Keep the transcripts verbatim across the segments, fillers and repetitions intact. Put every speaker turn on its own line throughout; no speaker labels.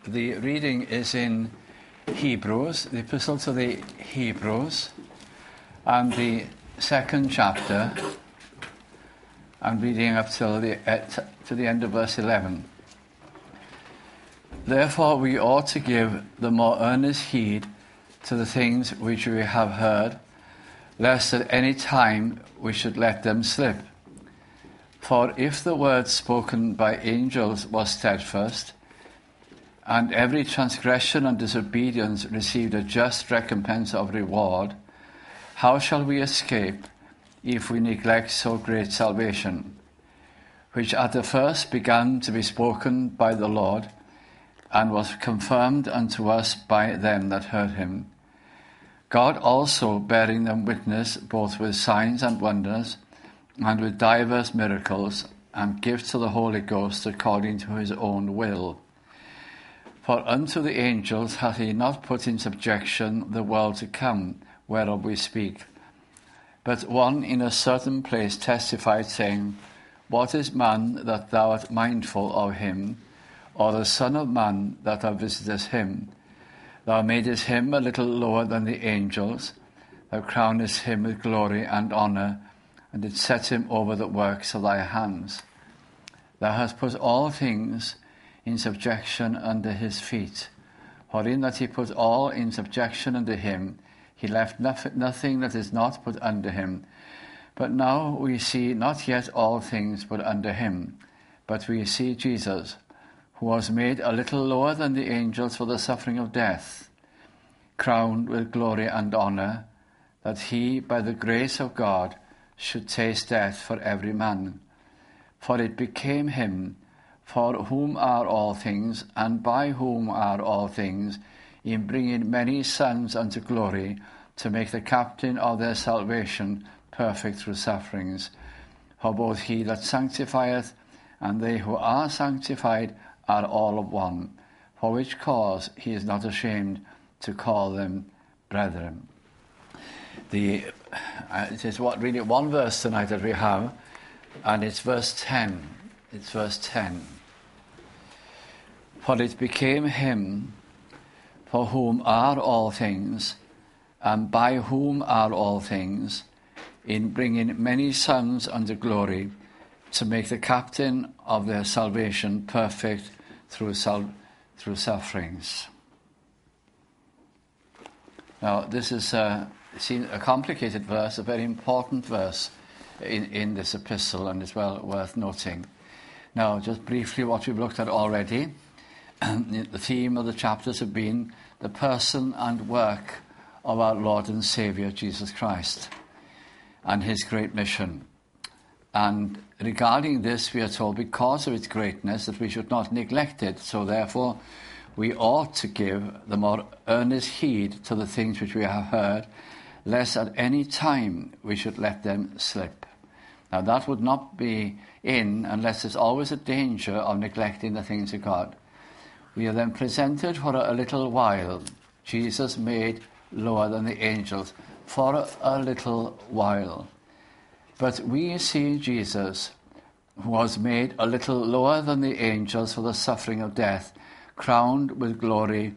The reading is in Hebrews, the Epistle to the Hebrews, and the second chapter, and reading up till the, uh, t- to the end of verse eleven. Therefore we ought to give the more earnest heed to the things which we have heard, lest at any time we should let them slip. For if the word spoken by angels was steadfast, and every transgression and disobedience received a just recompense of reward, how shall we escape if we neglect so great salvation, which at the first began to be spoken by the Lord, and was confirmed unto us by them that heard him, God also bearing them witness both with signs and wonders, and with divers miracles, and gifts of the Holy Ghost according to his own will. For unto the angels hath he not put in subjection the world to come, whereof we speak. But one in a certain place testified, saying, What is man that thou art mindful of him, or the Son of Man that thou visitest him? Thou madest him a little lower than the angels, thou crownest him with glory and honour, and didst set him over the works of thy hands. Thou hast put all things in subjection under his feet. For in that he put all in subjection under him, he left nothing that is not put under him. But now we see not yet all things put under him, but we see Jesus, who was made a little lower than the angels for the suffering of death, crowned with glory and honour, that he, by the grace of God, should taste death for every man. For it became him, for whom are all things, and by whom are all things, in bringing many sons unto glory, to make the captain of their salvation perfect through sufferings. For both he that sanctifieth and they who are sanctified are all of one, for which cause he is not ashamed to call them brethren. The uh, it is what really one verse tonight that we have, and it's verse ten. It's verse ten. For it became him, for whom are all things, and by whom are all things, in bringing many sons unto glory, to make the captain of their salvation perfect through sal- through sufferings. Now, this is a, a complicated verse, a very important verse in, in this epistle, and it's well worth noting. Now, just briefly what we've looked at already. The theme of the chapters have been the person and work of our Lord and Saviour, Jesus Christ, and his great mission. And regarding this, we are told, because of its greatness, that we should not neglect it. So therefore, we ought to give the more earnest heed to the things which we have heard, lest at any time we should let them slip. Now, that would not be in unless there's always a danger of neglecting the things of God. We are then presented for a little while, Jesus made lower than the angels, for a, a little while. But we see Jesus, who was made a little lower than the angels for the suffering of death, crowned with glory,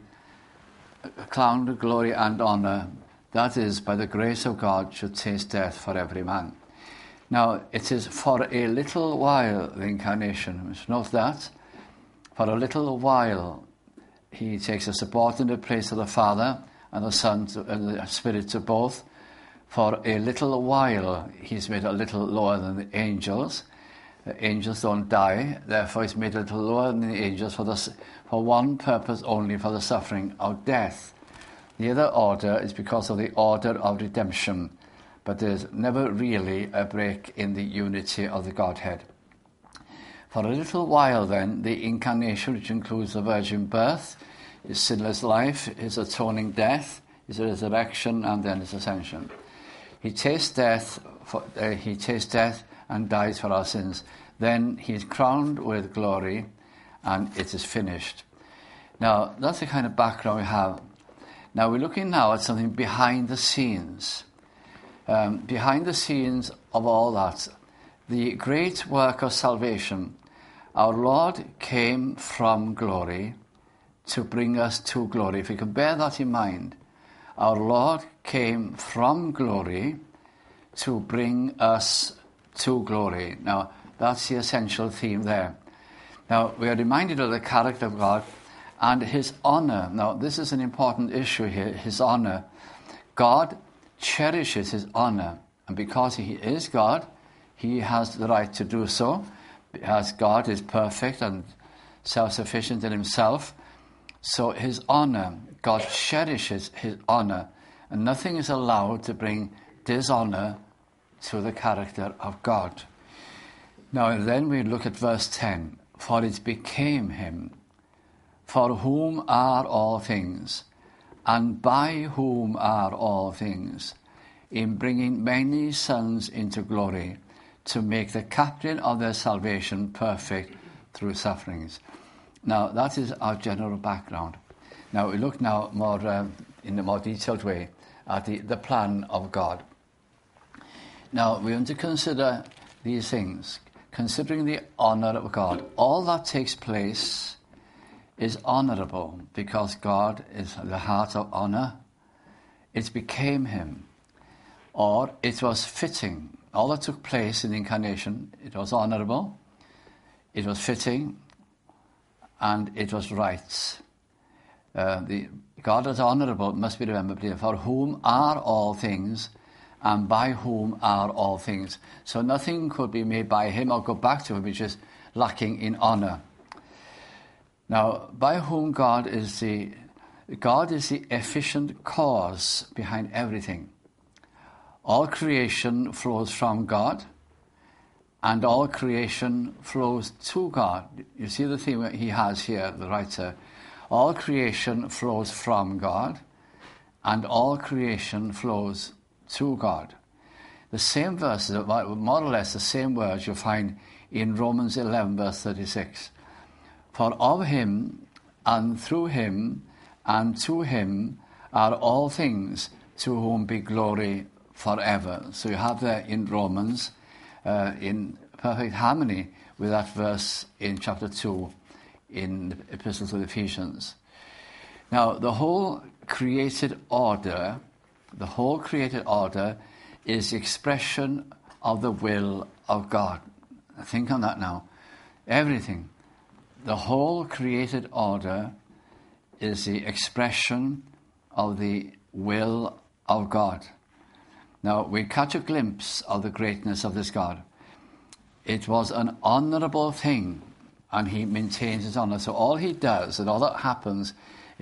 crowned with glory and honour, that is, by the grace of God, should taste death for every man. Now, it is for a little while, the incarnation. Note that. For a little while, he takes a subordinate place of the Father and the Son and the Spirit to both. For a little while, he's made a little lower than the angels. The angels don't die, therefore he's made a little lower than the angels for, the, for one purpose only, for the suffering of death. The other order is because of the order of redemption, but there's never really a break in the unity of the Godhead. For a little while then, the incarnation, which includes the virgin birth, his sinless life, his atoning death, his resurrection, and then his ascension. He tastes death, for, uh, he tastes death and dies for our sins. Then he is crowned with glory, and it is finished. Now, that's the kind of background we have. Now, we're looking now at something behind the scenes. Um, behind the scenes of all that, the great work of salvation. Our Lord came from glory to bring us to glory. If we can bear that in mind, our Lord came from glory to bring us to glory. Now, that's the essential theme there. Now, we are reminded of the character of God and his honor. Now, this is an important issue here, his honor. God cherishes his honor, and because he is God, he has the right to do so. As God is perfect and self-sufficient in himself, so his honor, God cherishes his honor, and nothing is allowed to bring dishonor to the character of God. Now then we look at verse ten. For it became him, for whom are all things, and by whom are all things, in bringing many sons into glory, to make the captain of their salvation perfect through sufferings. Now that is our general background. Now we look now more uh, in a more detailed way at the, the plan of God. Now we want to consider these things, considering the honor of God. All that takes place is honorable because God is the heart of honor. It became him, or it was fitting. All that took place in the incarnation, it was honorable, it was fitting, and it was right. Uh, the, God is honorable, must be remembered, for whom are all things, and by whom are all things. So nothing could be made by him or go back to him which is lacking in honor. Now, by whom God is the God is the efficient cause behind everything. All creation flows from God, and all creation flows to God. You see the theme he has here, the writer. All creation flows from God, and all creation flows to God. The same verses, more or less the same words you'll find in Romans eleven, verse thirty-six. For of him, and through him, and to him are all things, to whom be glory forever. So you have there in Romans, uh, in perfect harmony with that verse in chapter two, in the Epistle to the Ephesians. Now, the whole created order, the whole created order is the expression of the will of God. Think on that now. Everything. The whole created order is the expression of the will of God. Now, we catch a glimpse of the greatness of this God. It was an honorable thing, and he maintains his honor. So all he does, and all that happens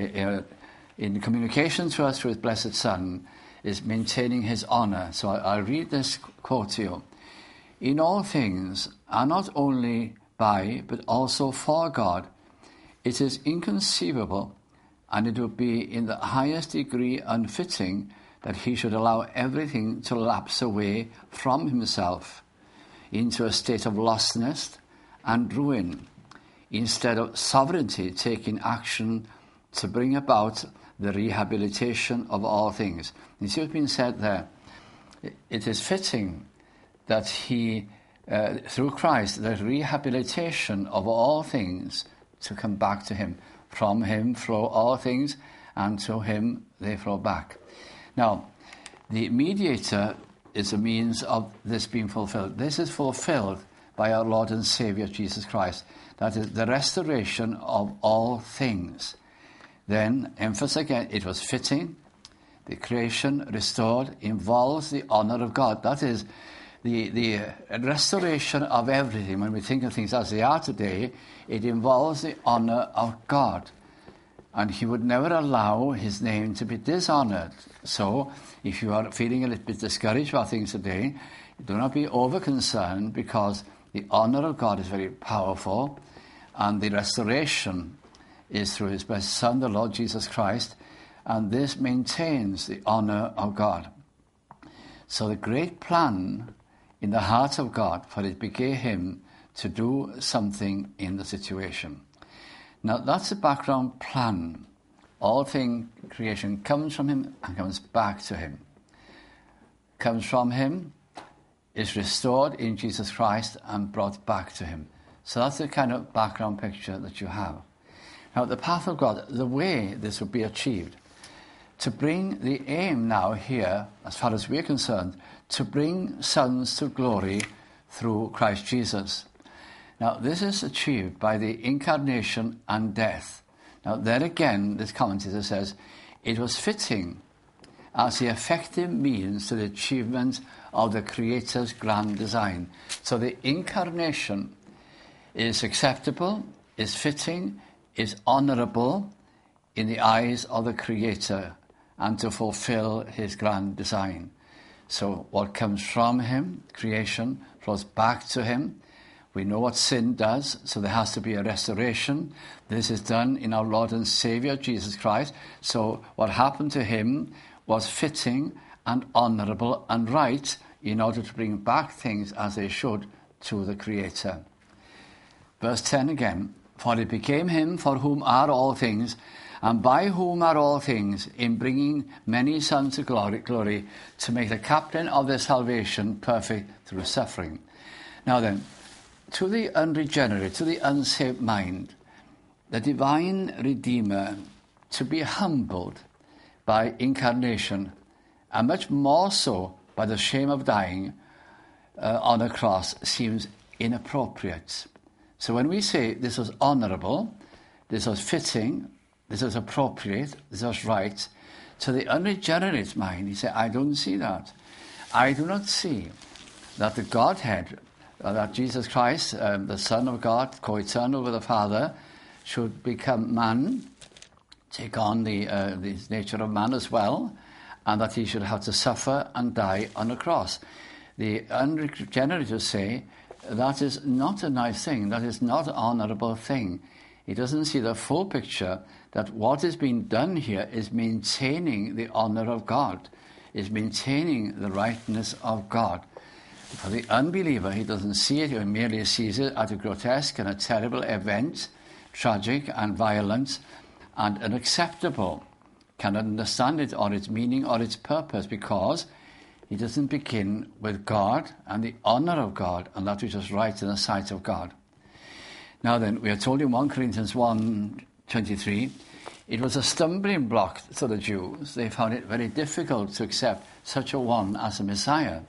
in communication to us through his blessed Son, is maintaining his honor. So I'll read this quote to you. In all things, are not only by, but also for God, it is inconceivable, and it would be in the highest degree unfitting that he should allow everything to lapse away from himself into a state of lostness and ruin, instead of sovereignty taking action to bring about the rehabilitation of all things. You see what's been said there? It is fitting that he, uh, through Christ, the rehabilitation of all things to come back to him. From him flow all things, and to him they flow back. Now, the mediator is a means of this being fulfilled. This is fulfilled by our Lord and Saviour Jesus Christ. That is the restoration of all things. Then, emphasis again, it was fitting. The creation restored involves the honour of God. That is the, the restoration of everything. When we think of things as they are today, it involves the honour of God. And he would never allow his name to be dishonoured. So, if you are feeling a little bit discouraged about things today, do not be over-concerned, because the honour of God is very powerful, and the restoration is through his blessed Son, the Lord Jesus Christ, and this maintains the honour of God. So the great plan in the heart of God, for it became him to do something in the situation. Now, that's the background plan. All thing creation comes from him and comes back to him. Comes from him, is restored in Jesus Christ and brought back to him. So that's the kind of background picture that you have. Now, the path of God, the way this would be achieved, to bring the aim now here, as far as we're concerned, to bring sons to glory through Christ Jesus. Now, this is achieved by the incarnation and death. Now, there again, this commentator says, it was fitting as the effective means to the achievement of the Creator's grand design. So the incarnation is acceptable, is fitting, is honourable in the eyes of the Creator and to fulfill his grand design. So what comes from him, creation, flows back to him. We know what sin does, so there has to be a restoration. This is done in our Lord and Saviour, Jesus Christ. So what happened to him was fitting and honourable and right in order to bring back things as they should to the Creator. Verse ten again, for it became him for whom are all things, and by whom are all things, in bringing many sons to glory, glory, to make the captain of their salvation perfect through suffering. Now then, to the unregenerate, to the unsaved mind, the divine Redeemer, to be humbled by incarnation, and much more so by the shame of dying uh, on a cross, seems inappropriate. So when we say this was honourable, this was fitting, this was appropriate, this was right, to the unregenerate mind, he said, I don't see that. I do not see that the Godhead, uh, that Jesus Christ, um, the Son of God, co-eternal with the Father, should become man, take on the, uh, the nature of man as well, and that he should have to suffer and die on a cross. The unregenerate say, that is not a nice thing, that is not an honourable thing. He doesn't see the full picture that what is being done here is maintaining the honour of God, is maintaining the rightness of God. For the unbeliever, he doesn't see it, he merely sees it as a grotesque and a terrible event, tragic and violent and unacceptable. Cannot understand it or its meaning or its purpose, because he doesn't begin with God and the honour of God and that which is right in the sight of God. Now then, we are told in First Corinthians one twenty-three, it was a stumbling block to the Jews. They found it very difficult to accept such a one as a Messiah.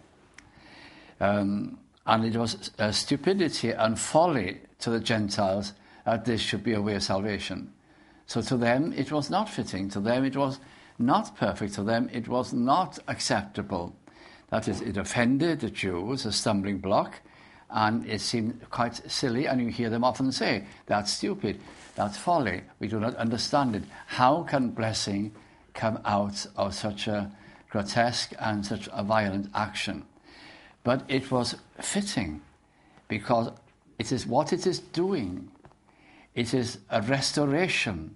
Um, and it was uh, stupidity and folly to the Gentiles that this should be a way of salvation. So to them it was not fitting, to them it was not perfect, to them it was not acceptable. That is, it offended the Jews, a stumbling block, and it seemed quite silly, and you hear them often say, that's stupid, that's folly, we do not understand it. How can blessing come out of such a grotesque and such a violent action? But it was fitting, because it is what it is doing. It is a restoration.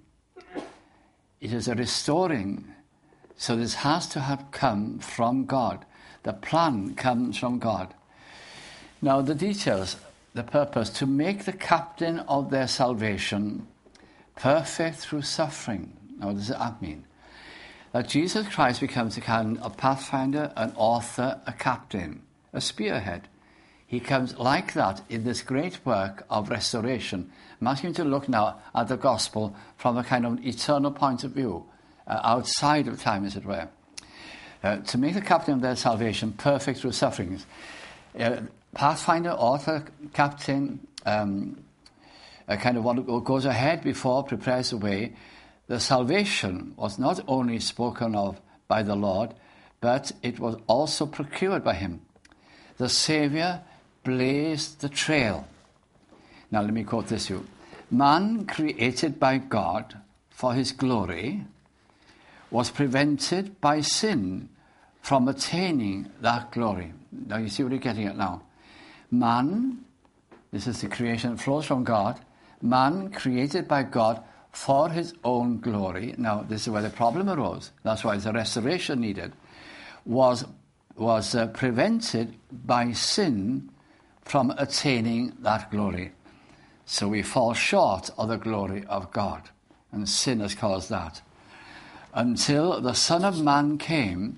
It is a restoring. So this has to have come from God. The plan comes from God. Now the details, the purpose, to make the captain of their salvation perfect through suffering. Now what does that mean? That Jesus Christ becomes a kind of pathfinder, an author, a captain, a spearhead. He comes like that in this great work of restoration. I'm asking you to look now at the gospel from a kind of eternal point of view, uh, outside of time, as it were. Uh, to make the captain of their salvation perfect through sufferings. Uh, Pathfinder, author, captain, um, a kind of one who goes ahead before, prepares the way. The salvation was not only spoken of by the Lord, but it was also procured by him. The Saviour blazed the trail. Now let me quote this to you. Man created by God for his glory was prevented by sin from attaining that glory. Now you see what you're getting at now. Man, this is the creation that flows from God, man created by God for his own glory. Now this is where the problem arose. That's why the restoration needed. Was, was uh, prevented by sin from attaining that glory. So we fall short of the glory of God. And sin has caused that. Until the Son of Man came,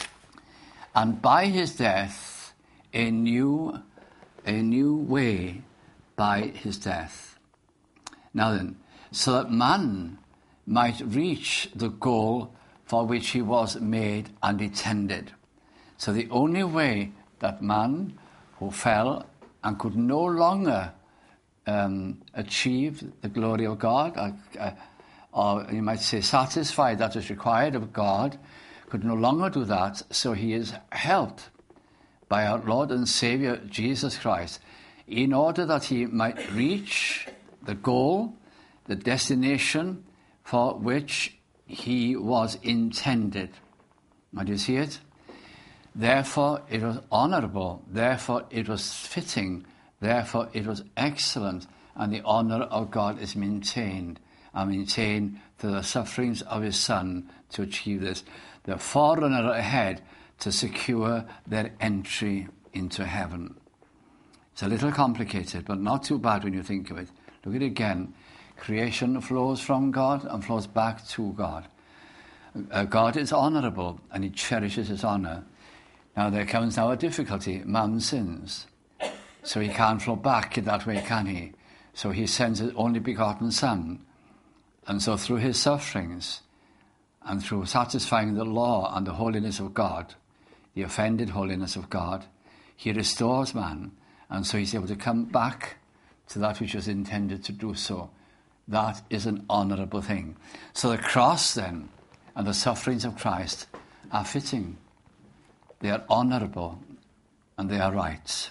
and by his death, a new, a new way by his death. Now then, so that man might reach the goal for which he was made and intended. So the only way that man who fell and could no longer um, achieve the glory of God, or, uh, or you might say satisfy that is required of God, could no longer do that, so he is helped by our Lord and Saviour Jesus Christ in order that he might reach the goal, the destination for which he was intended. Now, do you see it? Therefore it was honourable, therefore it was fitting, therefore it was excellent, and the honour of God is maintained, and maintained through the sufferings of his Son to achieve this. The forerunner ahead to secure their entry into heaven. It's a little complicated, but not too bad when you think of it. Look at it again. Creation flows from God and flows back to God. Uh, God is honourable, and he cherishes his honour. Now there comes now a difficulty. Man sins. So he can't flow back in that way, can he? So he sends his only begotten Son. And so through his sufferings, and through satisfying the law and the holiness of God, the offended holiness of God, he restores man, and so he's able to come back to that which was intended to do so. That is an honourable thing. So the cross then, and the sufferings of Christ are fitting. They are honourable, and they are right.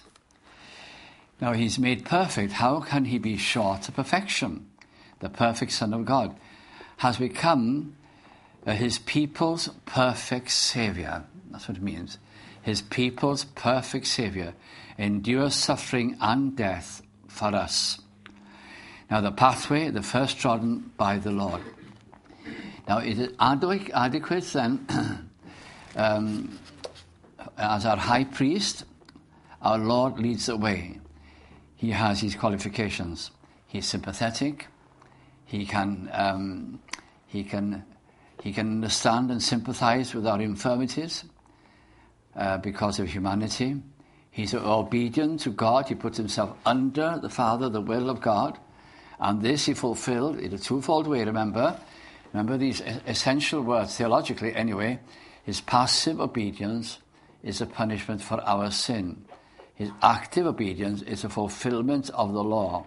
Now he's made perfect. How can he be short of perfection? The perfect Son of God has become uh, his people's perfect Saviour. That's what it means. His people's perfect Saviour endures suffering and death for us. Now the pathway, the first trodden by the Lord. Now it is adequate then, um, as our high priest, our Lord leads the way. He has his qualifications. He's sympathetic. He can, um, he can, he can understand and sympathize with our infirmities uh, because of humanity. He's obedient to God. He puts himself under the Father, the will of God. And this he fulfilled in a twofold way, remember. Remember these essential words, theologically anyway. His passive obedience is a punishment for our sin. His active obedience is a fulfillment of the law.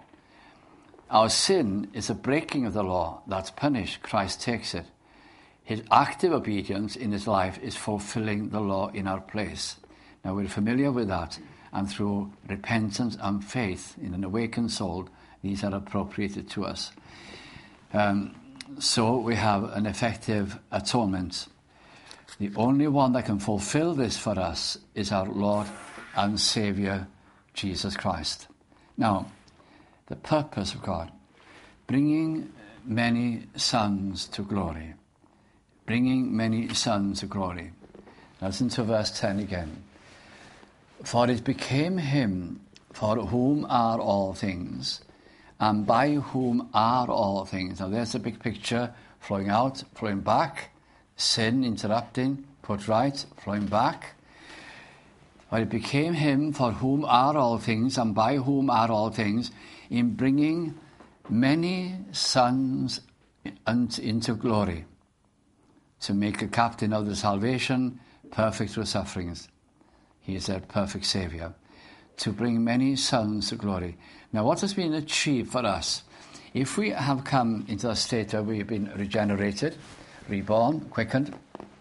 Our sin is a breaking of the law. That's punished. Christ takes it. His active obedience in his life is fulfilling the law in our place. Now we're familiar with that, and through repentance and faith in an awakened soul, these are appropriated to us. Um, so we have an effective atonement. The only one that can fulfill this for us is our Lord and Saviour, Jesus Christ. Now, the purpose of God, bringing many sons to glory. Bringing many sons to glory. Now listen to verse ten again. For it became him for whom are all things, and by whom are all things. Now there's a big picture, flowing out, flowing back, sin interrupting, put right, flowing back. For it became him for whom are all things, and by whom are all things, in bringing many sons into glory, to make a captain of the salvation, perfect through sufferings. He is their perfect Saviour. To bring many sons to glory. Now, what has been achieved for us? If we have come into a state where we've been regenerated, reborn, quickened,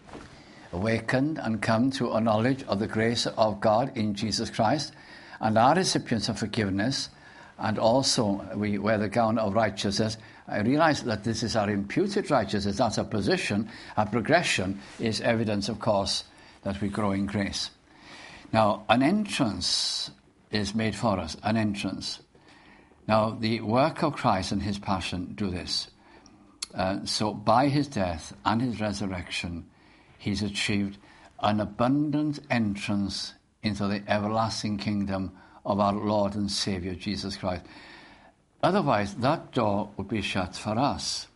awakened, and come to a knowledge of the grace of God in Jesus Christ, and are recipients of forgiveness, and also we wear the gown of righteousness, I realize that this is our imputed righteousness. That's our position. Our progression is evidence, of course, that we grow in grace. Now, an entrance is made for us, an entrance. Now, the work of Christ and his passion do this. Uh, so by his death and his resurrection, he's achieved an abundant entrance into the everlasting kingdom of our Lord and Saviour, Jesus Christ. Otherwise, that door would be shut for us.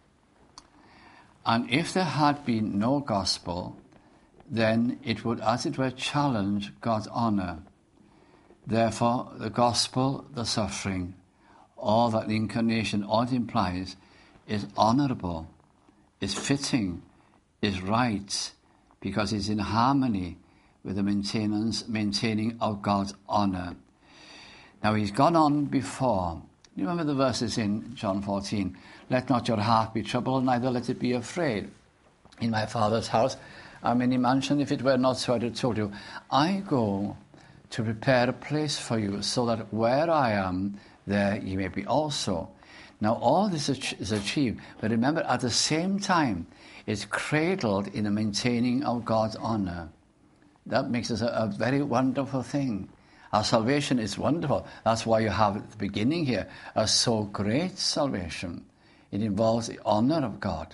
And if there had been no gospel, then it would, as it were, challenge God's honour. Therefore, the gospel, the suffering, all that the incarnation, all it implies, is honorable, is fitting, is right, because it's in harmony with the maintenance, maintaining of God's honor. Now, he's gone on before. You remember the verses in John fourteen? Let not your heart be troubled, neither let it be afraid. In my Father's house are many mansions. If it were not so, I would have told you. I go to prepare a place for you, so that where I am, there ye may be also. Now, all this is achieved, but remember, at the same time, it's cradled in the maintaining of God's honor. That makes it a, a very wonderful thing. Our salvation is wonderful. That's why you have at the beginning here a so great salvation. It involves the honor of God.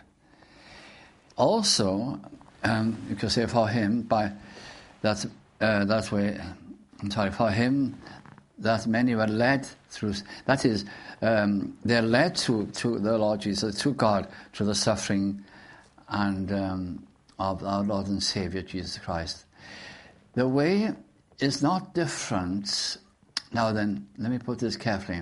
Also, um, you could say for him, by that uh, that way, I'm sorry, for him, that many were led through, that is, um, they're led to, to the Lord Jesus, to God, through the suffering and um, of our Lord and Savior Jesus Christ. The way is not different. Now then, let me put this carefully.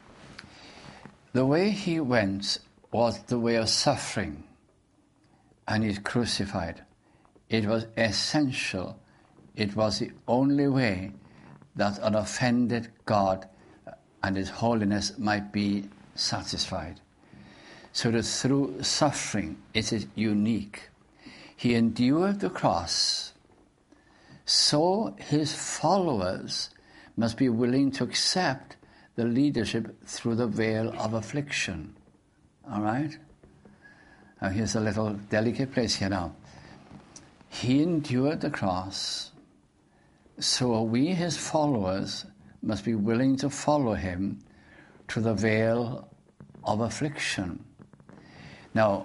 The way he went was the way of suffering, and he's crucified. It was essential. It was the only way that an offended God and his holiness might be satisfied. So that through suffering, it is unique. He endured the cross, so his followers must be willing to accept the leadership through the veil of affliction. All right? Now here's a little delicate place here now. He endured the cross, so we, his followers, must be willing to follow him through the veil of affliction. Now,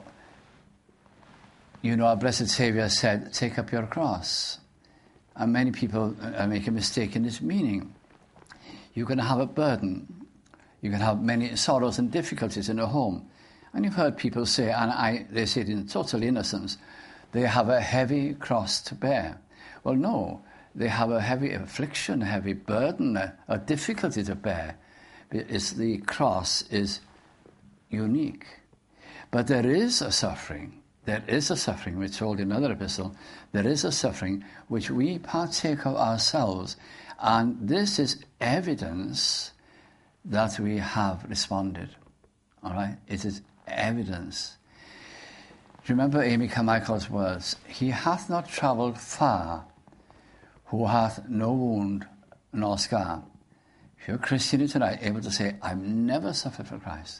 you know, our blessed Savior said, take up your cross. And many people uh, make a mistake in its meaning. You're going to have a burden. You can have many sorrows and difficulties in a home. And you've heard people say, and I, they say it in total innocence, they have a heavy cross to bear. Well, no, they have a heavy affliction, a heavy burden, a, a difficulty to bear. It's the cross is unique. But there is a suffering. There is a suffering, we're told in another epistle, there is a suffering which we partake of ourselves. And this is evidence that we have responded. All right? It is evidence. Remember Amy Carmichael's words, he hath not travelled far who hath no wound nor scar. If you're a Christian tonight, able to say, I've never suffered for Christ.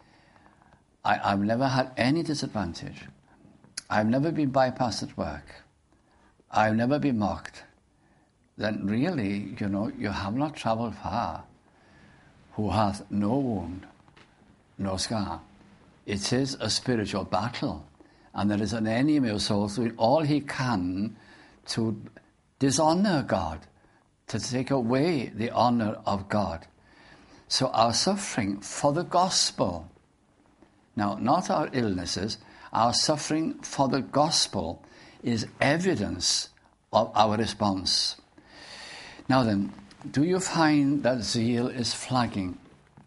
I, I've never had any disadvantage. I've never been bypassed at work. I've never been mocked. Then really, you know, you have not travelled far who hath no wound, no scar. It is a spiritual battle. And there is an enemy of souls doing all he can to dishonour God, to take away the honour of God. So our suffering for the gospel, now not our illnesses, our suffering for the gospel is evidence of our response. Now then, do you find that zeal is flagging?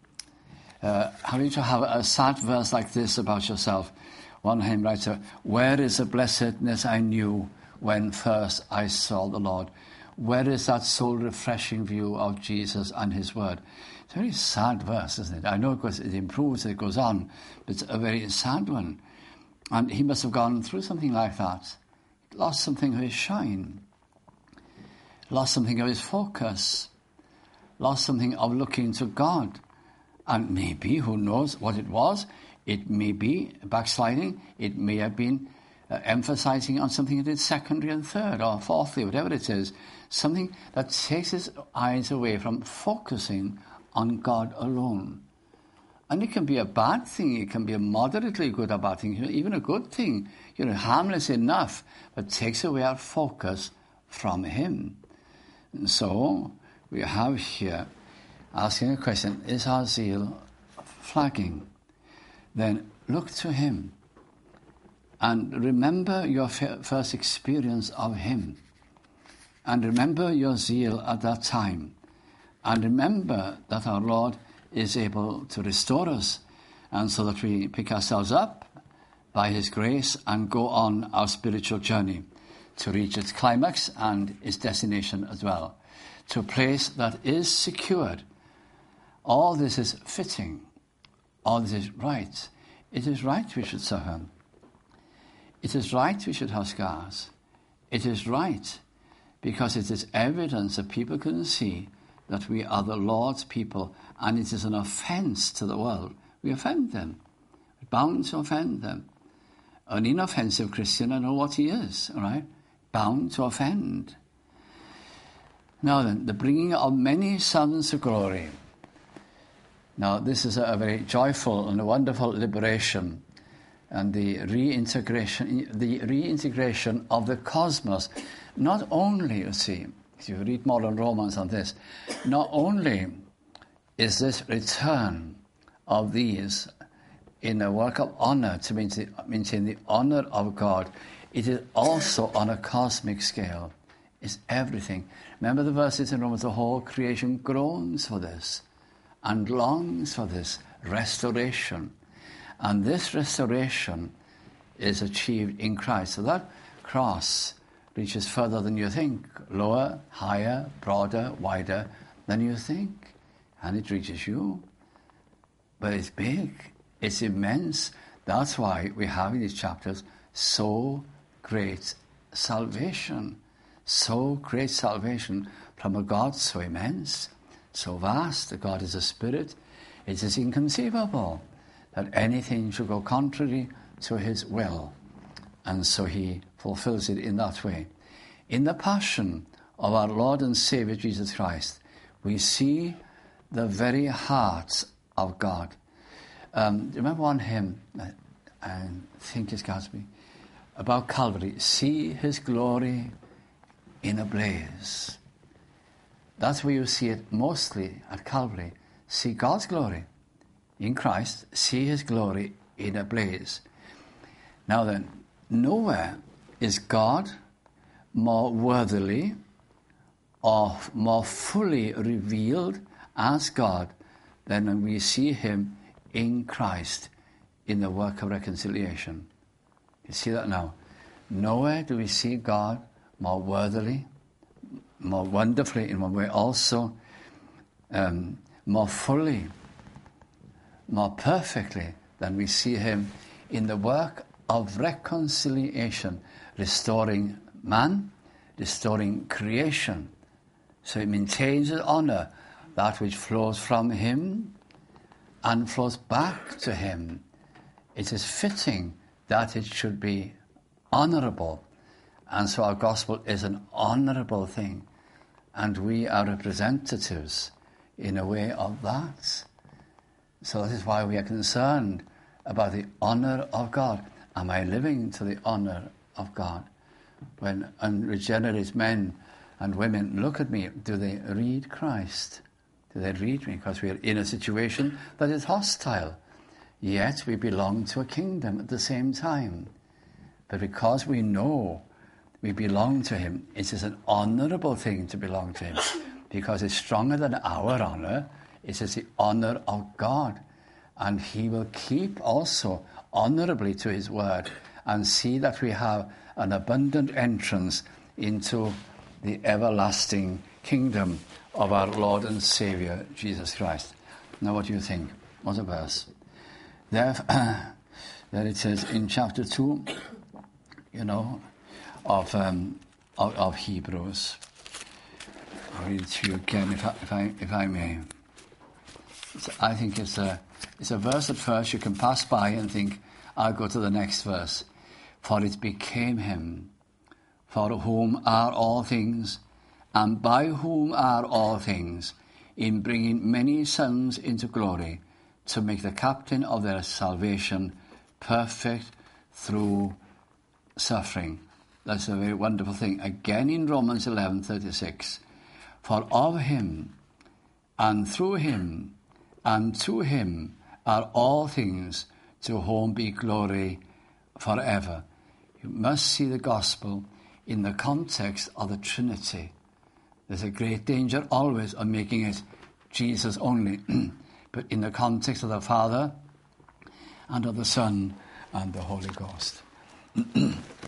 Uh, have you to have a sad verse like this about yourself? One hymn writer, where is the blessedness I knew when first I saw the Lord? Where is that soul-refreshing view of Jesus and his word? It's a very sad verse, isn't it? I know it, goes, it improves, it goes on, but it's a very sad one. And he must have gone through something like that. Lost something of his shine. Lost something of his focus. Lost something of looking to God. And maybe, who knows what it was, it may be backsliding. It may have been uh, emphasizing on something that is secondary and third or fourthly, whatever it is. Something that takes his eyes away from focusing on God alone. And it can be a bad thing. It can be a moderately good or bad thing. Even a good thing, you know, harmless enough, but takes away our focus from him. And so we have here asking a question, is our zeal flagging? Then look to him and remember your first experience of him, and remember your zeal at that time, and remember that our Lord is able to restore us and so that we pick ourselves up by his grace and go on our spiritual journey to reach its climax and its destination as well, to a place that is secured. All this is fitting. All this is right. It is right we should suffer. It is right we should have scars. It is right because it is evidence that people can see that we are the Lord's people, and it is an offence to the world. We offend them. We're bound to offend them. An inoffensive Christian, I know what he is, all right? Bound to offend. Now then, the bringing of many sons to glory. Now, this is a very joyful and a wonderful liberation, and the reintegration, the reintegration of the cosmos. Not only, you see, if you read modern Romans on this, not only is this return of these in a work of honor to maintain, maintain the honor of God, it is also on a cosmic scale. It's everything. Remember the verses in Romans, the whole creation groans for this and longs for this restoration. And this restoration is achieved in Christ. So that cross reaches further than you think, lower, higher, broader, wider than you think. And it reaches you. But it's big, it's immense. That's why we have in these chapters so great salvation. So great salvation from a God so immense, so vast. That God is a spirit. It is inconceivable that anything should go contrary to his will. And so he fulfills it in that way. In the passion of our Lord and Saviour Jesus Christ, we see the very heart of God. Um, remember one hymn, I think it's Gatsby, about Calvary. See his glory in a blaze. That's where you see it mostly at Calvary. See God's glory in Christ. See his glory in a blaze. Now then, nowhere is God more worthily or more fully revealed as God than when we see him in Christ in the work of reconciliation. You see that now? Nowhere do we see God more worthily, more wonderfully in one way, also um, more fully, more perfectly than we see him in the work of reconciliation, restoring man, restoring creation. So it maintains his honor, that which flows from him and flows back to him. It is fitting that it should be honorable. And so our gospel is an honorable thing. And we are representatives, in a way, of that. So that is why we are concerned about the honor of God. Am I living to the honor of God? When unregenerate men and women look at me, do they read Christ? Do they read me? Because we are in a situation that is hostile. Yet we belong to a kingdom at the same time. But because we know we belong to him, it is an honorable thing to belong to him. Because it's stronger than our honor. It is the honor of God. And he will keep also honorably to his word and see that we have an abundant entrance into the everlasting kingdom of our Lord and Saviour, Jesus Christ. Now what do you think? What a verse. There, there it is in chapter two, you know, of, um, of, of Hebrews. I'll read it to you again, if I, if I, if I may. It's, I think it's a, it's a verse at first you can pass by and think, I'll go to the next verse. For it became him, for whom are all things, and by whom are all things, in bringing many sons into glory, to make the captain of their salvation perfect through suffering. That's a very wonderful thing. Again in Romans eleven thirty-six, for of him, and through him, and to him are all things, to whom be glory forever. You must see the gospel in the context of the Trinity. There's a great danger always of making it Jesus only. But in the context of the Father, and of the Son, and the Holy Ghost.